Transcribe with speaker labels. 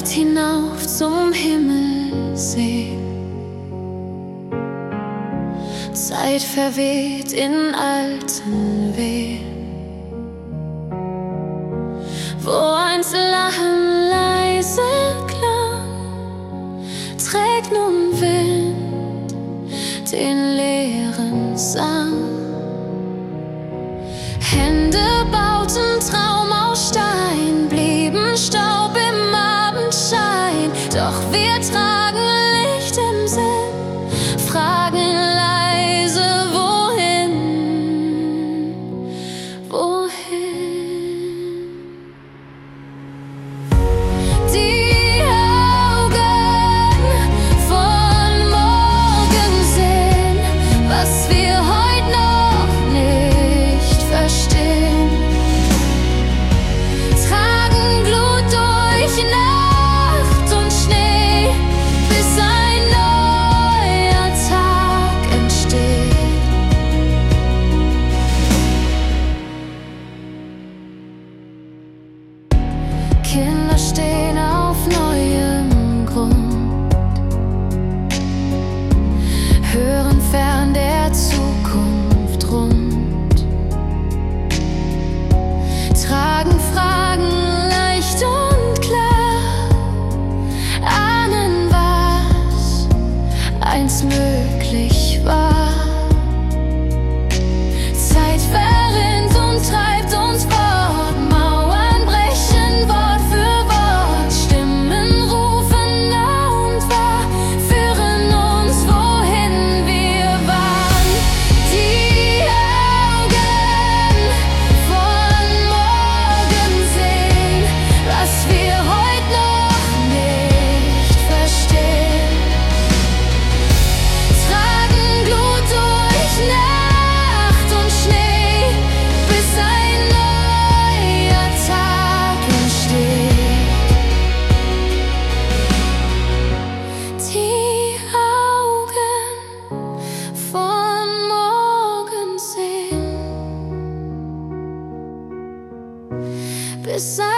Speaker 1: weit hinauf zum Himmel sehen. Zeit verweht in alten Wehen, wo einst Lachen leise klang, trägt nun Wind den leeren Sang. Hände bauten Traum aus Stein, blieben Staub im Abendschein, doch wir tragen Licht im Sinn, fragen leise, wohin, wohin? Die Augen von morgen sehen, was wir heute noch nicht verstehen, tragen Glut durch Nacht und Schnee, bis ein neuer Tag entsteht. Kinder stehen auf neuem Grund, hören fern der Zukunft rund, tragen Fragen leicht und klar, ahnen, was einst möglich war. Zeit verrinnt und treibt uns fort, Mauern brechen Wort für Wort, Stimmen rufen nah und wahr, führen uns, wohin wir waren. Die Augen von morgen sehen, was wir heute noch nicht verstehen, tragen Glut durch Nacht und Schnee, bis ein neuer Tag entsteht. Die Augen von morgen sehen, bis